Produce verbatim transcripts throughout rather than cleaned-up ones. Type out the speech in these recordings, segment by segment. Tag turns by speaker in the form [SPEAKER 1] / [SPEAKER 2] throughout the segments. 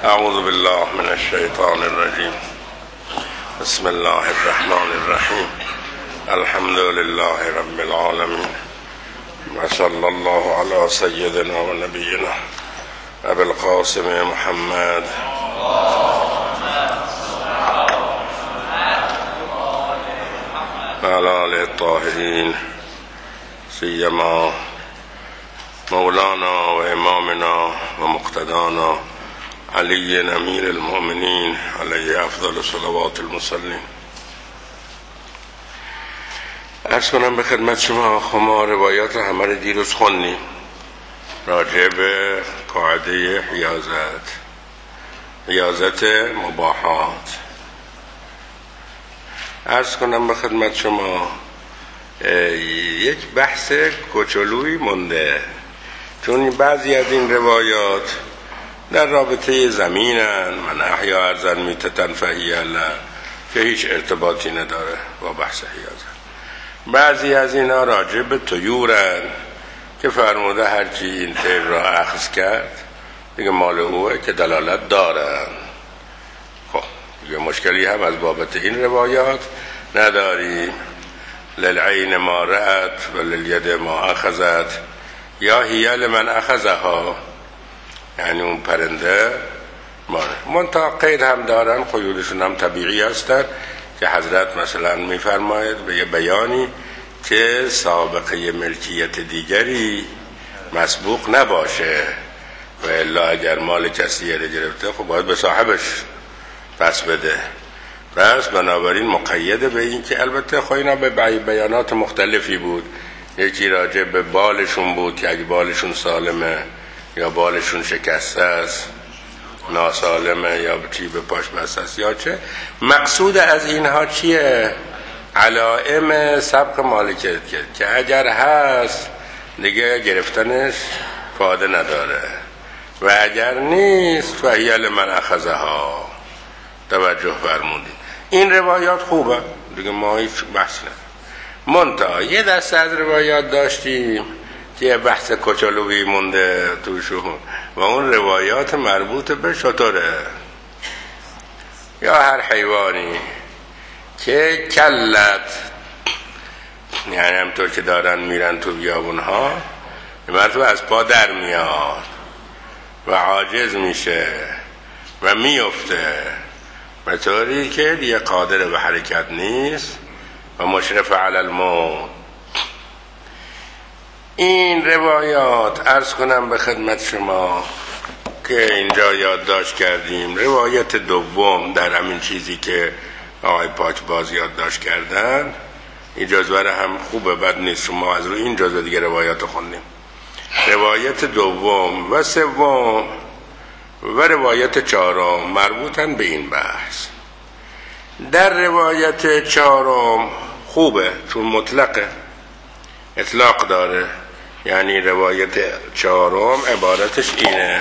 [SPEAKER 1] اعوذ بالله من الشیطان الرجیم. بسم الله الرحمن الرحیم. الحمد لله رب العالمین و صلی الله علی سیدنا و نبینا ابی القاسم محمد و علی آله الطاهرین، سیما مولانا و امامنا و مقتدانا علی امیر المؤمنین علیه افضل صلوات المصلین. عرض کنم به خدمت شما ما روایات همه رو دیروز خوندیم راجع به قاعده حیازت حیازت مباحات. عرض کنم به خدمت شما یک بحث کوچولویی مونده، چون بعضی از این روایات در رابطه زمینن، من احیا ارضا میتة فهی له، که هیچ ارتباطی نداره با بحث حیازت. بعضی از اینا راجع به طیورن که فرموده هرچی این طیر را اخذ کرد دیگه مال اوه، که دلالت دارن. خب دیگه مشکلی هم از بابت این روایات نداریم. للعین ما رأت و للید ما اخذت، یا هیل من اخذها، یعنی اون پرنده ماره. منتها قید هم دارن، قیودشون هم طبیعی هستن، که حضرت مثلا میفرماید به یه بیانی که سابقه ملکیت دیگری مسبوق نباشه، و الا اگر مال کسی رو گرفته خب باید به صاحبش پس بده. پس بنابراین مقیده به این که البته خب اینا به بیانات مختلفی بود. یکی راجع به بالشون بود که اگه بالشون سالمه یا بالشون شکسته است، ناسالمه، یا چی به پاش بسته است یا چه. مقصود از اینها چیه؟ علائم سبق مالکیت، که اگر هست دیگه گرفتنش فایده نداره، و اگر نیست فهی لمن اخذها. توجه فرمودید. این روایات خوبه دیگه، ما هیچ بحث نداریم. منتها یه دسته از روایات داشتیم که بحث کوچولویی مونده توشون، و اون روایات مربوط به شتره یا هر حیوانی که کلت، یعنی همطور که دارن میرن تو بیابونها مرتبه از پا در میاد و عاجز میشه و میفته، به طوری که دیگه قادر به حرکت نیست و مشرف علی الموت. این روایات عرض کنم به خدمت شما که اینجا یادداشت کردیم. روایت دوم در همین چیزی که آقای پاک باز یادداشت کردن، این جزوه هم خوبه، بد نیست، شما از روی این جزوه دیگه روایات خوندیم. روایت دوم و سوم و روایت چهارم مربوطن به این بحث. در روایت چهارم خوبه چون مطلقه، اطلاق داره، یعنی روایت چهارم عبارتش اینه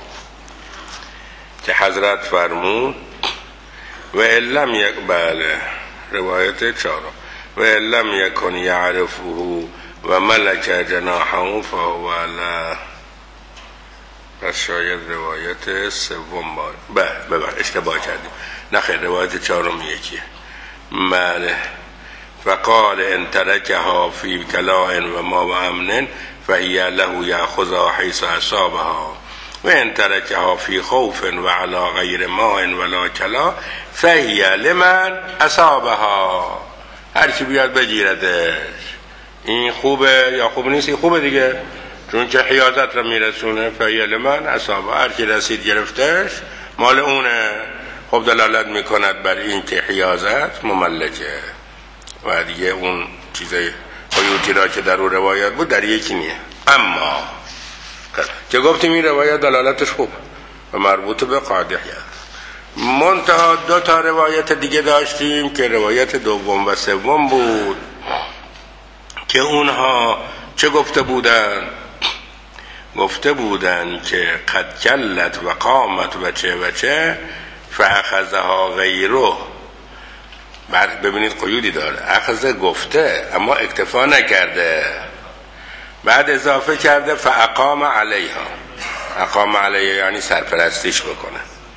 [SPEAKER 1] که حضرت فرمود و علم یک بله روایت چهارم و علم یکن یعرفه و ملک جناحه فهو له. پس شاید روایت سوم بار به ببر اشتباه کردیم، نخیر روایت چهارم یکیه. بله. فقال ان ترکها فی کلاء و ما و امن فهی له یاخذها حیث اصابها و ان ترکها فی خوف و علی غیر ماء ولا کلا فهی لمن اصابها. هر کی بیاد بگیردش. این خوبه یا خوب نیست؟ این خوبه دیگه، چون که حیازت رو میرسونه. فهی لمن اصابها، هر کی رسید گرفتش مال اونه. خب دلالت میکند بر این که حیازت مملکه، و دیگه اون چیزای قیوتی را که در اون روایت بود در یکی نیه. اما که گفتیم این روایت دلالتش خوب و مربوط به قاعده حیازت. منتها دو تا روایت دیگه داشتیم که روایت دوم و سوم بود، که اونها چه گفته بودن؟ گفته بودن که قد کلت و قامت و چه و چه فاخذها غیره. بعد ببینید قیودی داره، اخذ گفته اما اکتفا نکرده، بعد اضافه کرده فاقام علیها. اقام علیها یعنی سرپرستیش بکنه.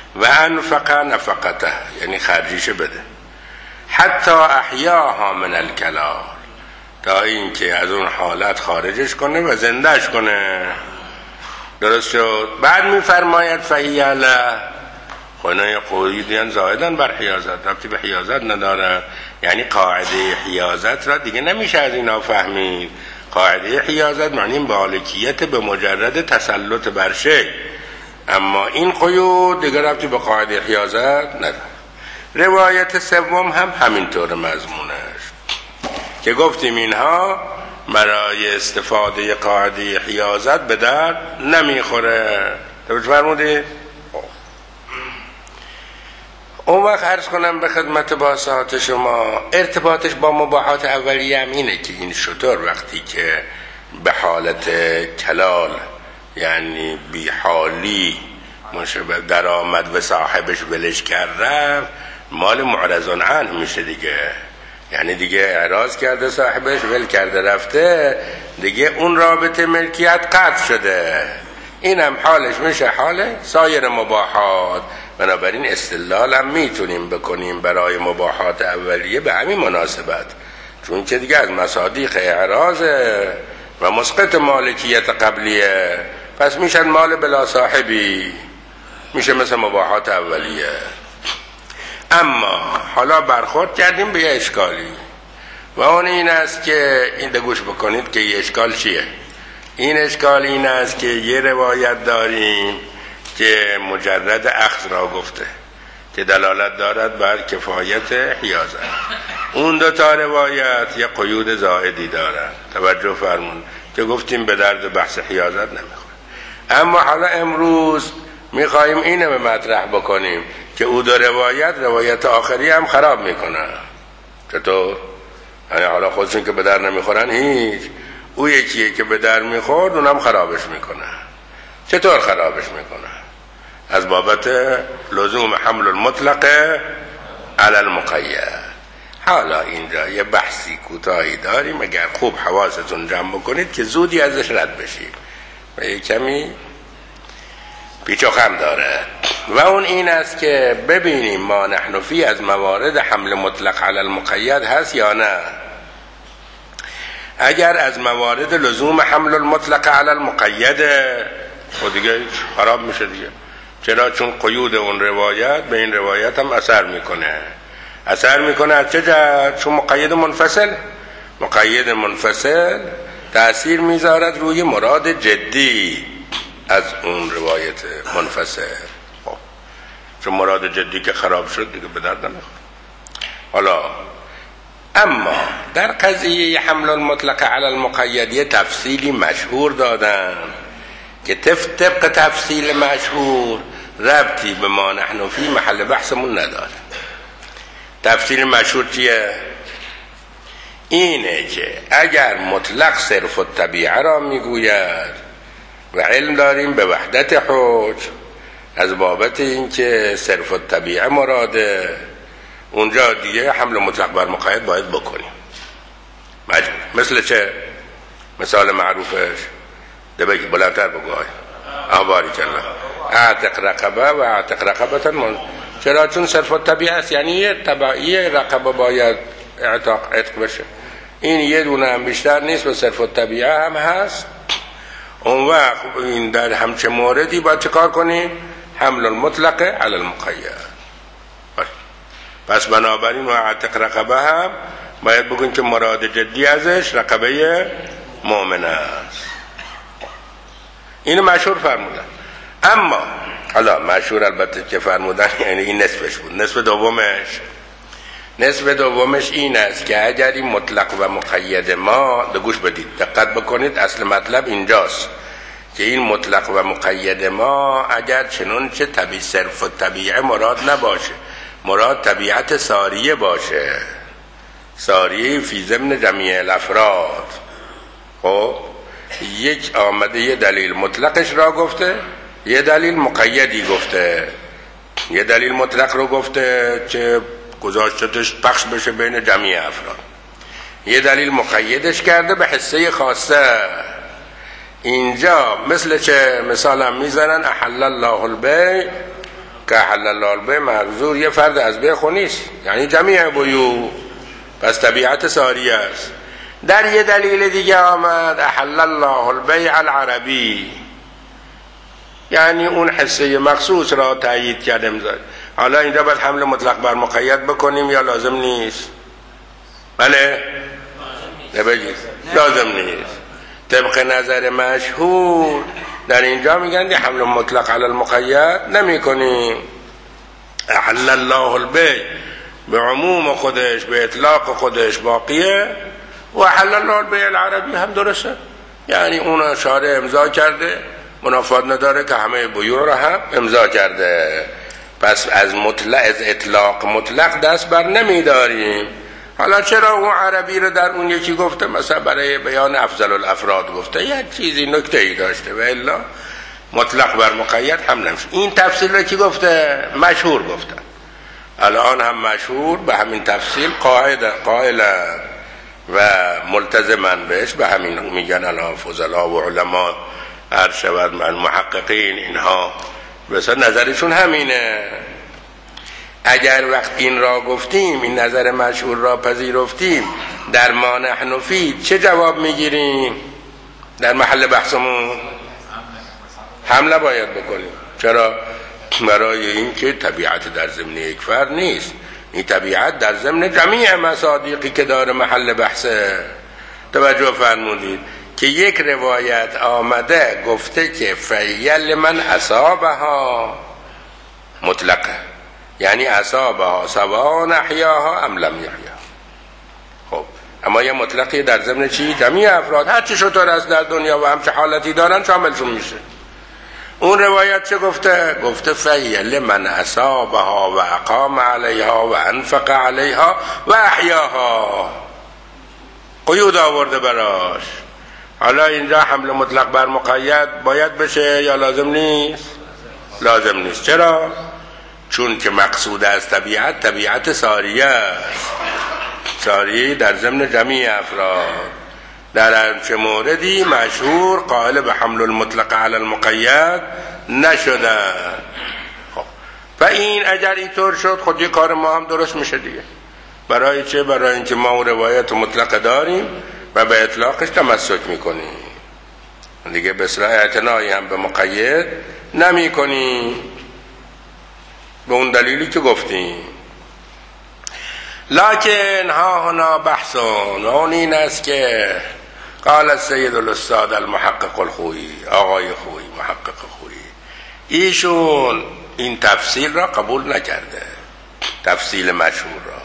[SPEAKER 1] و انفق نفقته، یعنی خرجیش بده، حتی احیاها من الکلال، تا اینکه از اون حالت خارجش کنه و زندهش کنه. درست شد؟ بعد میفرماید فهی له، خونه قویدین زایدن بر حیازت، ربطی به حیازت نداره. یعنی قاعده حیازت را دیگه نمیشه از اینا فهمید. قاعده حیازت معنی مالکیت به مجرد تسلط بر شی، اما این قیود دیگه ربطی به قاعده حیازت نداره. روایت سوم هم همینطور مضمونش که گفتیم اینها برای استفاده قاعده حیازت به درد نمیخوره. توجه فرمودید؟ اون وقت عرض کنم به خدمت باسطات شما، ارتباطش با مباحات اولیه هم اینه که این شطور وقتی که به حالت کلال، یعنی بی حالی مشابه در آمد و صاحبش ولش کرده، مال معرضان عنه میشه دیگه. یعنی دیگه اعراض کرده صاحبش، ول کرده رفته، دیگه اون رابطه ملکیت قطع شده. این هم حالش میشه حال سایر مباحات. بنابراین استدلال هم میتونیم بکنیم برای مباحات اولیه به همین مناسبت، چون که دیگه از مصادیق اعراضه و مسقط مالکیت قبلیه، پس میشن مال بلا صاحبی، میشه مثل مباحات اولیه. اما حالا برخورد کردیم به یه اشکالی و اون این است که این گوش بکنید که یه اشکال چیه. این اشکال این است که یه روایت داریم که مجرد اخذ را گفته که دلالت دارد بر کفایت حیازت. اون دو تا روایت یه قیود زائدی دارن، توجه فرمون، که گفتیم به درد بحث حیازت نمیخوره. اما حالا امروز میخواییم اینه به مطرح بکنیم که او دو روایت روایت آخری هم خراب میکنن. چطور؟ یعنی حالا خودشون که به در نمیخورن هیچ، او یکیه که به در میخورد اونم خرابش میکنه. چطور خرابش میکنه؟ از بابت لزوم حمل المطلق علی المقید. حالا اینجا یه بحثی کوتاهی داریم، اگر خوب حواستون جمع بکنید که زودی ازش رد بشید و یه کمی پیچ و خم داره. و اون این است که ببینیم ما نحن فی از موارد حمل مطلق علی المقید هست یا نه. اگر از موارد لزوم حمل المطلق علی المقید، خود دیگه خراب میشه دیگه. چرا؟ چون قیود اون روایت به این روایت هم اثر میکنه. اثر میکنه از چه جهت؟ چون مقید منفصل مقید منفصل تأثیر میذارد روی مراد جدی از اون روایت منفصل. خب چون مراد جدی که خراب شد دیگه به درد نمیخوره. حالا اما در قضیه حمل المطلق علی المقید یه تفصیلی مشهور دادن که طبق تفصیل مشهور ربطی به ما نحن فی محل بحثمون نداره. تفصیل مشهور چیه؟ اینه که اگر مطلق صرف الطبیعه را میگوید و علم داریم به وحدت حکم از بابت این که صرف الطبیعه مراده، اونجا دیگه حمل مطلق بر مقید باید بکنیم مجبور. مثل چه؟ مثال معروفش دبی که بلندتر بگوهای آباری کلا اعتق رقبه و اعتق رقبتا من. چرا؟ چون صرف الطبیعه است، یعنی یه طبیعی رقبه باید اعتاق عتق بشه. این یه دونه هم بیشتر نیست و صرف الطبیعه هم هست. اون وقت این در همچه موردی باید چه کار کنیم؟ حمل المطلق علی المقید. پس بنابراین و اعتق رقبه هم باید بگویم که مراد جدی ازش رقبه مؤمنه است. اینو مشهور فرمودن. اما حالا مشهور البته که فرمودن یعنی این نصفش بود. نصف دومش نصف دومش این است که اگر این مطلق و مقید ما، به گوش بدید دقت بکنید، اصل مطلب اینجاست که این مطلق و مقید ما اگر چنون چه طبیع صرف و طبیعه مراد نباشه، مراد طبیعت ساریه باشه، ساریه فی ضمن جمیع الافراد. خب یک آمده یه دلیل مطلقش را گفته، یه دلیل مقیدی گفته. یه دلیل مطلق رو گفته که گذاشتش پخش بشه بین جمیع افراد، یه دلیل مقیدش کرده به حصه خاصه. اینجا مثل چه مثال هم میزنن احل الله البیع که حل الله البیع منظور یه فرد از بیع خو نیست، یعنی جمیع بیوع، پس طبیعت ساریه است. در یه دلیل دیگه آمد احل الله البیع العربی، یعنی اون حصه مخصوص را تأیید کرد امضا. حالا اینجا باید حمل مطلق بر مقید بکنیم یا لازم نیست؟ بله؟ نبگید لازم نیست. طبق نظر مشهور در اینجا میگن حمل مطلق علی المقید نمی کنیم. احل الله البیع به عموم خودش به اطلاق خودش باقیه و احل الله البیع العربی هم درسته، یعنی اون شارع امضا کرده، منافات نداره که همه بیوع رو هم امضا کرده، پس از مطلق از اطلاق مطلق دست بر نمیداریم. حالا چرا اون عربی رو در اون یکی گفته؟ مثلا برای بیان افضل الافراد گفته، یک چیزی نکته ای داشته، و الا مطلق بر مقید هم نمیشه. این تفصیل رو کی گفته؟ مشهور گفته. الان هم مشهور به همین تفصیل قاعده قائلا و ملتزمن بهش، به همین میگن الان فضلا و علما هر شود من محققین اینها مثلا نظرشون همینه. اگر وقت این را گفتیم، این نظر مشهور را پذیرفتیم، در ما نحن فی چه جواب میگیریم؟ در محل بحثمون حمله باید بکنیم. چرا؟ برای این که طبیعت در ضمن یک فرد نیست، این طبیعت در ضمن جمیع مصادیقی که داره محل بحثه. توجه فرمودید که یک روایت آمده گفته که فیل من اصابها مطلقه، یعنی اصابها سواء احیاها ام لم یحیا. خب اما یه مطلقی در ضمن چی؟ جمیع افراد هر چی شطور است در دنیا و همچه حالتی دارن شاملشون میشه. اون روایت چه گفته؟ گفته فیل من اصابها و اقام علیها و انفق علیها و احیاها، قیود آورده براش. حالا اینجا حمل مطلق بر مقید باید بشه یا لازم نیست؟ لازم نیست. چرا؟ چون که مقصود از طبیعت طبیعت ساریه است، ساریه در ضمن جمیع افراد. در چه موردی مشهور قائل به حمل المطلق علی المقید نشدن. خب و این اگر اینطور شد خود یه کار ما هم درست میشه دیگه. برای چه؟ برای اینکه ما اون روایت مطلق داریم و به اطلاقش تمسک میکنیم دیگه، به اصطلاح اعتنایی هم به مقید نمی کنیم به اون دلیلی که گفتیم. لکن ها هنا بحثون، اون این است که قال السید الاستاد المحقق الخویی، آقای خویی محقق خویی، ایشون این تفصیل را قبول نکرده، تفصیل مشهور را،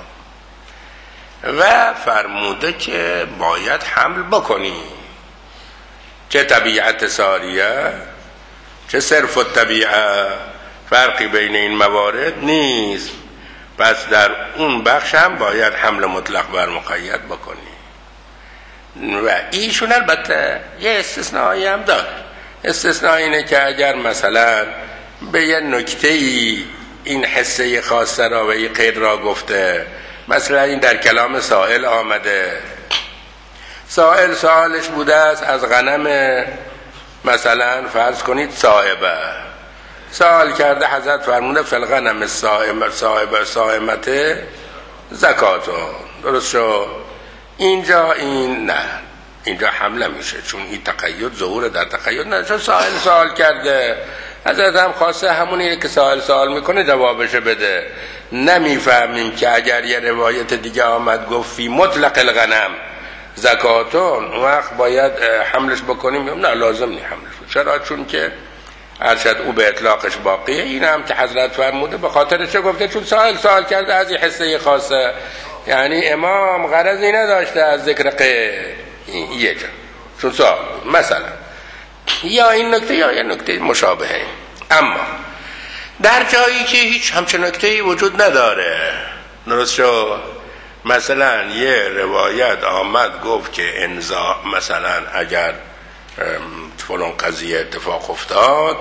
[SPEAKER 1] و فرموده که باید حمل بکنی، چه طبیعت ساریه چه صرف الطبیعه، فرقی بین این موارد نیست، پس در اون بخش هم باید حمل مطلق بر مقید بکنی. و ایشون البته یه استثنایی هم داره. استثناء اینه که اگر مثلا به یه نکته‌ای این حصه خاصه را و این قید را گفته، مثلا این در کلام سائل آمده، سائل سوالش بوده است از غنم مثلا فرض کنید صائبه، سوال کرده حضرت فرموده فالغنم الصائمه صائبه صائمت زکاتون، درست شد؟ اینجا این نه، اینجا حمله میشه، چون این تقید ظهور در تقید نه، چون سائل سوال کرده، حضرت هم خواسته همونیه که سائل سوال میکنه جوابش بده. نمیفهمیم که اگر یه روایت دیگه آمد گفت فی مطلق الغنم زکاتون، اون وقت باید حملش بکنیم؟ نه لازم نی حملش. چرا؟ چون که ارشد او به اطلاقش باقیه. این هم که حضرت فرموده به خاطر چه گفته؟ چون سائل سوال کرده از این حصه خاصه، یعنی امام غرضی نداشته از ذکر قید یه جا، چون سوال مثلا یا این نکته یا یه نکته مشابهه. اما در جایی که هیچ همچین نکته‌ای وجود نداره، درست شد؟ مثلا یه روایت آمد گفت که انزا مثلا اگر فلان قضیه اتفاق افتاد،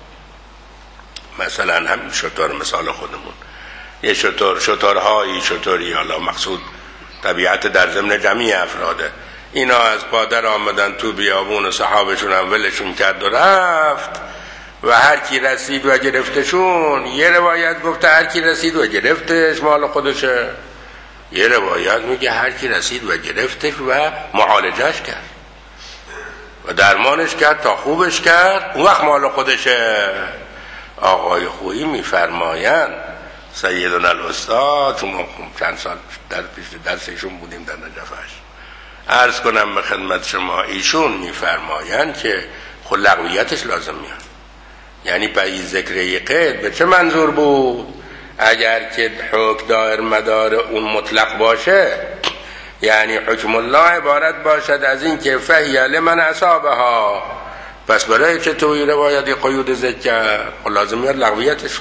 [SPEAKER 1] مثلا همین شطور مثال خودمون، یه شطور شطورهایی شطوری، حالا مقصود طبیعت در ضمن جمعی افراده، اینا از پادر آمدن تو بیابون و صحابشون هم ولشون کرد و رفت، و هر کی رسید و گرفتشون. یه روایت گفته هر کی رسید و گرفتش مال خودشه، یه روایت میگه هر کی رسید و گرفتش و معالجش کرد و درمانش کرد تا خوبش کرد اون وقت مال خودشه. آقای خویی میفرمایند سیدنا الاستاد، چون ما چند سال در پیش درسشون بودیم در نجفش، عرض کنم به خدمت شما، ایشون میفرمایند که خود لغویتش لازم میاد. یعنی پای ذکر قید به چه منظور بود؟ اگر که حکم دایر مدار اون مطلق باشه، یعنی حکم الله عبارت باشد از این که فهی لمن اصابها، پس برای چه توی روایت قیود ذکر لازم میاد لغویتش.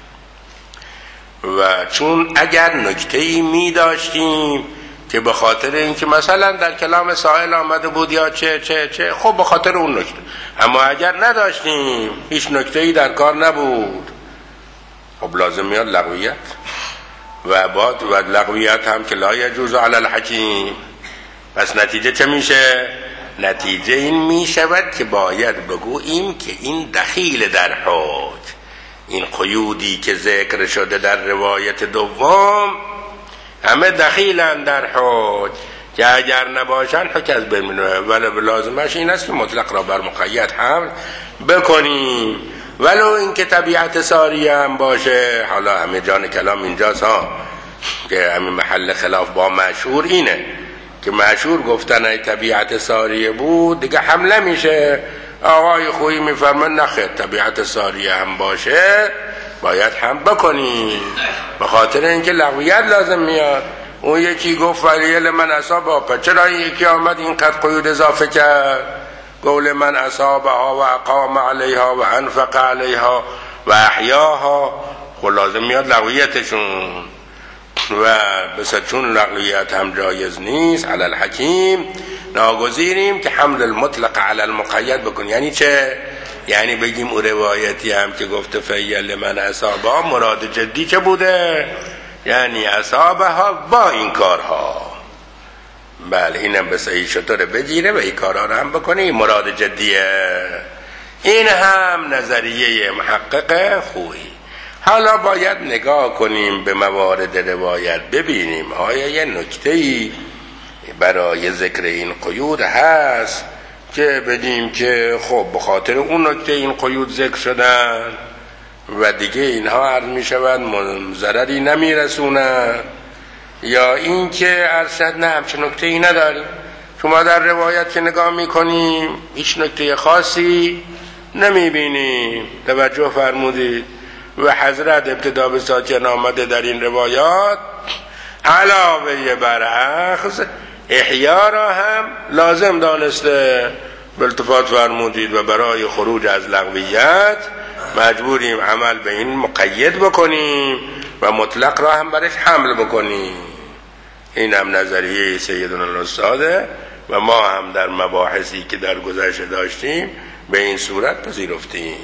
[SPEAKER 1] و چون اگر نکته‌ای می داشتیم که به خاطر اینکه مثلا در کلام سائل آمده بود یا چه چه چه خب به خاطر اون نکته، اما اگر نداشتیم هیچ نکته‌ای در کار نبود، خب لازم میاد لغویت. و بعد و لغویت هم که لا یجوز علی الحکیم. پس نتیجه چه میشه؟ نتیجه این میشود که باید بگوییم که این دخیل در حکم، این قیودی که ذکر شده در روایت دوم همه دخیلن در حکم که اگر نباشن حکم از بین میره. ولی لازمش این است که مطلق را بر مقید حمل بکنیم، ولو اینکه طبیعت ساریه هم باشه. حالا همه جان کلام اینجاست ها، که همین محل خلاف با مشهور اینه که مشهور گفتن ای طبیعت ساریه بود دیگه حمله میشه. آقای خویی میفرمان نخیر، طبیعت ساریه هم باشه باید هم بکنیم، به خاطر اینکه لغویت لازم میاد. اون یکی گفت ولیل من اصابها، چرا این یکی آمد این قد قیود اضافه کرد؟ قول من اصابها و اقام علیها و انفق علیها و احیاها، خب لازم میاد لغویتشون. و بس چون لغویت هم جایز نیست علی الحکیم، ناگزیریم که حمل المطلق علی المقید بکن. یعنی چه؟ یعنی بگیم او روایتی هم که گفته فیل من اصابها مراد جدی چه بوده؟ یعنی اصابها با این کارها. بله اینم به صحیح شطور بگیره و این کارها رو هم بکنه، این مراد جدیه. این هم نظریه محقق خویی. حالا باید نگاه کنیم به موارد روایت، ببینیم آیا یه نکته‌ای برای ذکر این قیود هست که بدیم که خب به خاطر اون نکته این قیود ذکر شدن و دیگه اینها عرض می شود ضرری نمی رسونن، یا این که ارشد نه همچه نکته ای نداریم. شما در روایت که نگاه می کنیم هیچ نکته خاصی نمی بینیم، توجه فرمودید. و حضرت ابتدا به ساکن آمده در این روایات علاوه بر اخذ احیا را هم لازم دانسته، به التفات فرمودید. و برای خروج از لغویت مجبوریم عمل به این مقید بکنیم و مطلق را هم برش حمل بکنیم. این هم نظریه سیدنا الاستاده و ما هم در مباحثی که در گذشته داشتیم به این صورت پذیرفتیم.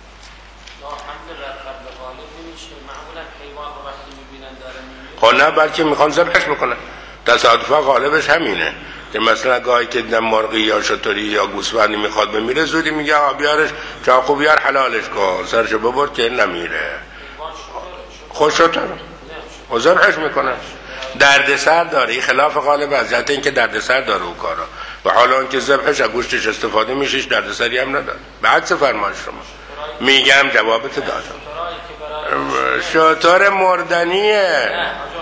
[SPEAKER 1] خب نه، بلکه میخوان ذبحش بکنن. تصادفا غالبش همینه که مثلا گاهی که دیدن مرغی یا شتری یا گوسفندی میخواد بمیره، زودی میگه آقا بیارش چاقو بیار حلالش کن، سرشو ببر که نمیره. خود شتر و ذبحش میکنن. درد سر داره، این خلاف غالب از جهت اینکه درد سر داره او کارا، و حالا اینکه ذبحش از گوشتش استفاده میشه درد سری هم نداره. به عکس فرمان شما میگم جوابت دادم. شتر مردنیه.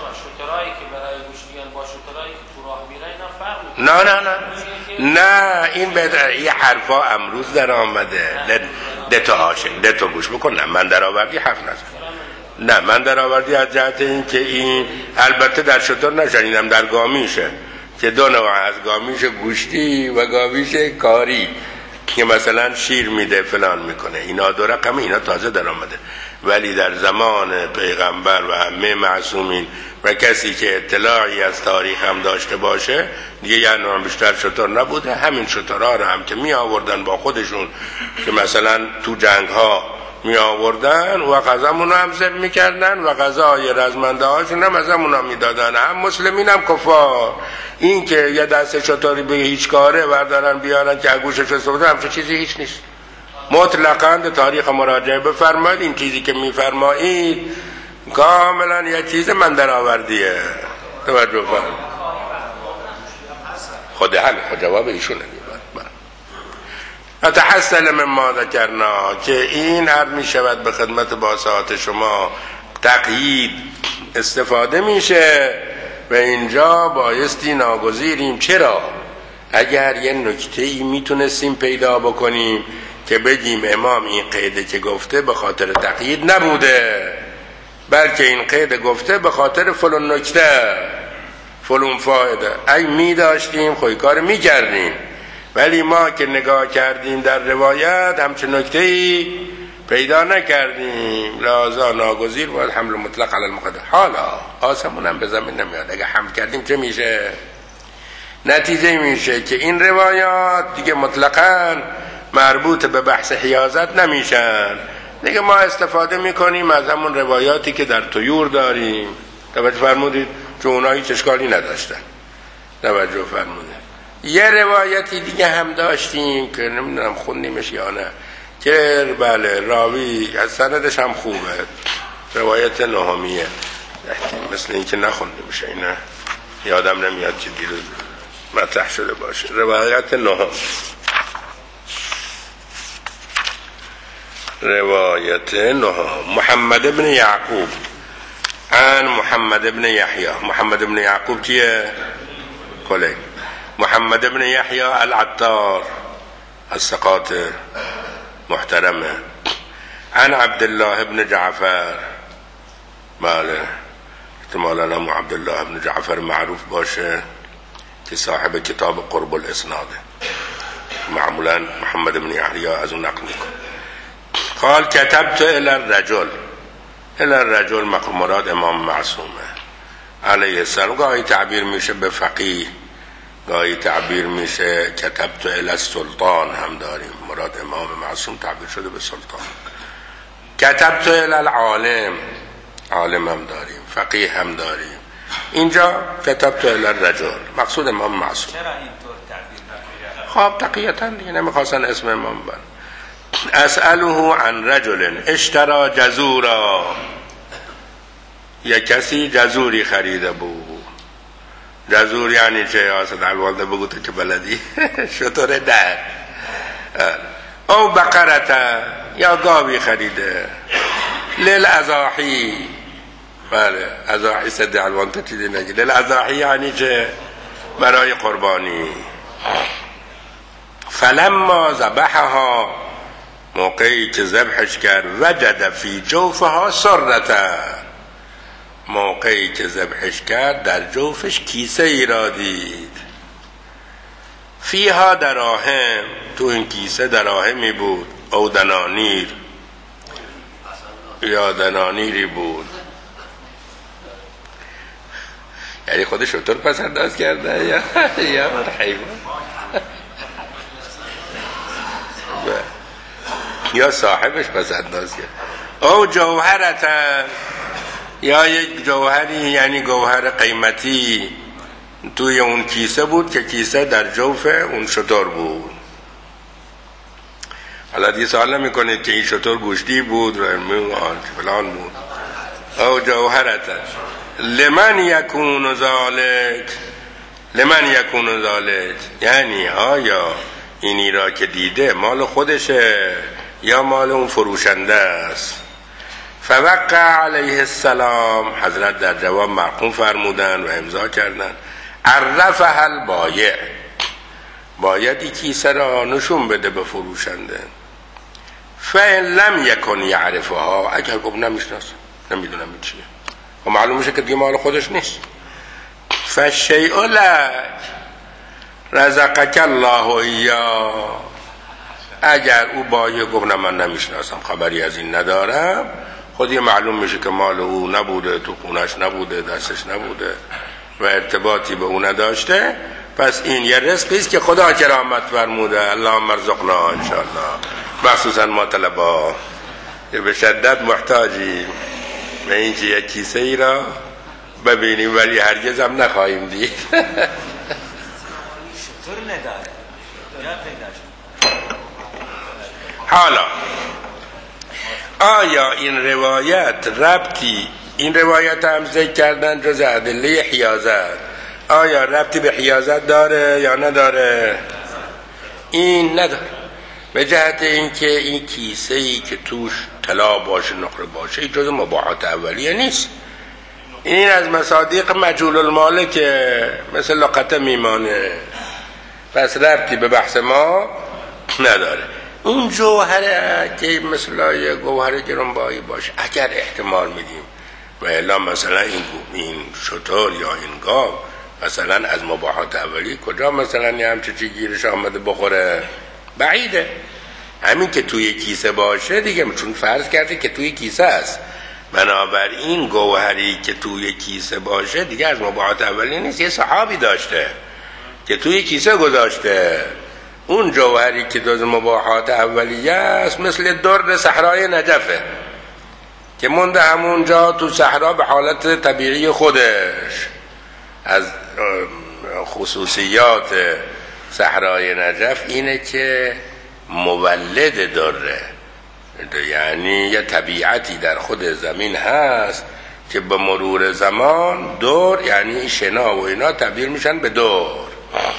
[SPEAKER 1] نه نه نه نه این بدر یه حرفا امروز در آمده. ده تا عاشق ده تا گوش بکن. نه من در آوردی حرف نزن. نه من در آوردی از جهت این که این البته در شتر نشنیدم، در گامیشه که دو نوع از گامیشه، گوشتی و گامیشه کاری که مثلا شیر میده فلان میکنه. اینا دو رقمه، اینا تازه در آمده. ولی در زمان پیغمبر و همه معصومین و کسی که اطلاعی از تاریخ هم داشته باشه دیگه یه نوع بیشتر شتر نبوده. همین شترها رو هم که می آوردن با خودشون که مثلا تو جنگ ها می آوردن و غذامون هم ذبح میکردن و غذای رزمنده هاشون هم از همون هم میدادن، هم مسلمین هم کفار. این که یه دست شتری به هیچ کاره بردارن بیارن که گوشش استفاده همچه چیزی هیچ نیست. مطلقاً به تاریخ مراجعه بفرمایید. این چیزی که میفرمایید کاملا یه چیز من در آوردیه. توجه فرمایید. خود حل خود جواب ایشونه. اتحصل من ما ذکرنا که این عرض می شود به خدمت باسات شما تقیید استفاده میشه و اینجا بایستی ناگزیریم. چرا؟ اگر یه نکته ای میتونستیم پیدا بکنیم که بگیم امام این قیده که گفته به خاطر تقیید نبوده، بلکه این قیده گفته به خاطر فلان نکته فلان فایده، ای می داشتیم خوی کار می کردیم. ولی ما که نگاه کردیم در روایت همچون نکته ای پیدا نکردیم، لذا ناگزیر باید حمل مطلق علی المقدر. حالا آسمون هم به زمین نمیاد. اگه حمل کردیم چه میشه؟ نتیجه میشه که این روایات دیگه مطلقاً مربوط به بحث حیازت نمیشن. دیگه ما استفاده میکنیم از همون روایاتی که در طیور داریم. توجه فرمودید؟ چون اونها هیچ اشکالی نداشتن. توجه فرمودید. یه روایتی دیگه هم داشتیم که نمیدونم خوندیمش یا نه، که بله راوی از سندش هم خوبه، روایت نهمیه، مثل این که نخوندیمش، اینه یادم نمیاد که دیروز مطرح شده باشه. روایت نهم، روایت نهم محمد ابن یعقوب عن محمد ابن یحیی. محمد ابن یعقوب کیه؟ کلی محمد ابن یحیی العطار الثقات محترمه. عن عبدالله ابن جعفر، بله احتمالا هم عبدالله ابن جعفر معروف باشه که صاحب کتاب قرب الاسناده، معمولا محمد ابن یحیی از اون نقل میکنه. قال كتبت الى الرجل، الى الرجل مراد امام معصومه علیه السلام. گاهی تعبیر میشه به فقیه، گاهی تعبیر میشه كتبت الى السلطان هم داریم، مراد امام معصوم تعبیر شده به سلطان. كتبت الى العالم، عالم هم داریم، فقیه هم داریم. اینجا كتبت الى الرجل مقصود امام معصوم.
[SPEAKER 2] چرا اینطور تعبیر نمیشه؟
[SPEAKER 1] خب تقیتا دیگه نمیخواستن اسم امام بن. اسأله عن رجل اشترى جزورا، یک کسی جزوری خریده بود. جزور یعنی چه؟ آسد الوالده بگو تو که بلدی. شطور در او بقرته، یا گاوی خریده. للازاحی، بله ازاحی صد الوالده چیزی نگی. للازاحی یعنی چه؟ برای قربانی. فلما ذبحها، موقعی که ذبحش کرد، وجد فی جوفها سرته، موقعی که ذبحش کرد در جوفش کیسه ای را دید. فیها دراهم، تو این کیسه دراهمی بود، او دنانیر، یا دنانیری بود. یعنی خودش شطور پس انداز کرده یا یا حیوان یا صاحبش پس انداز کرد. او جوهرتن، یا یک جوهری یعنی گوهر قیمتی توی اون کیسه بود که کیسه در جوف اون شتر بود. حالا دیگه سوال نمی کنید که این شتر گوشتی بود و فلان بود. او جوهرتن لمن یکون ذالک، لمن یکون ذالک یعنی آیا اینی را که دیده مال خودشه یا مال اون فروشنده است. فوقع علیه السلام، حضرت در جواب مرقوم فرمودن و امضا کردن. عرفها البایع، بایدی کیسه را نشون بده به فروشنده. فإن لم یکن یعرفها، اگر گفت نمیشناسم نمیدونم این چیه، و معلوم میشه که دیگه مال خودش نیست. فالشیء لک رزقک الله ایاه، اگر او بایع گفت نه من نمیشناسم خبری از این ندارم، خودی معلوم میشه که مال او نبوده، تو خونش نبوده، دستش نبوده و ارتباطی به او نداشته. پس این یه رزقی است که خدا کرامت فرموده. اللهم ارزقنا ان شاء الله، مخصوصا ما طلبا که به شدت محتاجیم به اینکه یک کیسه ای را ببینیم ولی هرگز هم نخواهیم دید.
[SPEAKER 2] شطور نداره یا پیدا شد.
[SPEAKER 1] حالا آیا این روایت ربطی، این روایت هم ذکر کردن جز ادله حیازت، آیا ربطی به حیازت داره یا نداره؟ این نداره، به جهت اینکه این کیسه ای که توش طلا باشه نقره باشه این جز مباحات اولیه نیست. این از مصادیق مجهول الماله که مثل لقطه میمانه، پس ربطی به بحث ما نداره. اون جوهره که مثلا یه گوهر گرانبهایی باشه اگر احتمال میدیم و الا مثلا این این شتر یا این گاو مثلا از مباحات اولی کجا مثلا یه همچه چی گیرش آمده بخوره؟ بعیده. همین که توی کیسه باشه دیگه، چون فرض کرده که توی کیسه است، بنابراین گوهری که توی کیسه باشه دیگه از مباحات اولی نیست. یه صحابی داشته که توی کیسه گذاشته، اون جوهری که جز مباحات اولیه است مثل در صحرای نجفه که مونده همونجا تو صحرا به حالت طبیعی خودش. از خصوصیات صحرای نجف اینه که مولد دره، یعنی یه طبیعتی در خود زمین هست که به مرور زمان دور، یعنی شنا و اینا تبدیل میشن به دور.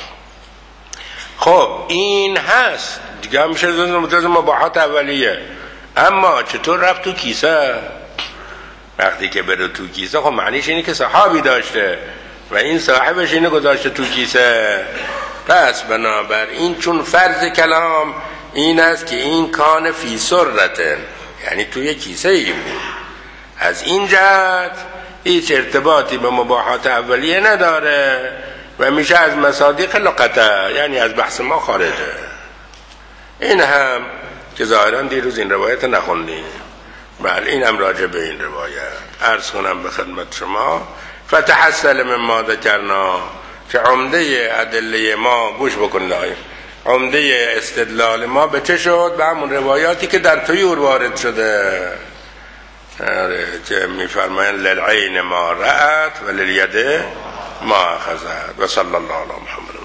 [SPEAKER 1] خب این هست دیگه، میشه جز مباحات اولیه. اما چطور رفت تو کیسه؟ وقتی که بره تو کیسه خب معنیش اینه که صحابی داشته و این صاحبش اینو گذاشته تو کیسه. پس بنابراین چون فرض کلام این است که این کان فی سرتن، یعنی توی کیسه ای بود، از این جهت هیچ ارتباطی به مباحات اولیه نداره و میشه از مصادیق لقطه، یعنی از بحث ما خارجه. این هم که ظاهرا دیروز این روایت نخوندیم، بله این هم راجع به این روایت عرض کنم به خدمت شما. فتحصل مما ذکرنا، که عمده ادله ما، گوش بکنید آقای، عمده استدلال ما به چه شد؟ به همون روایاتی که در طیور وارد شده که میفرماین للعین ما رأت و للید ما اخذت. و صلی الله علی محمد.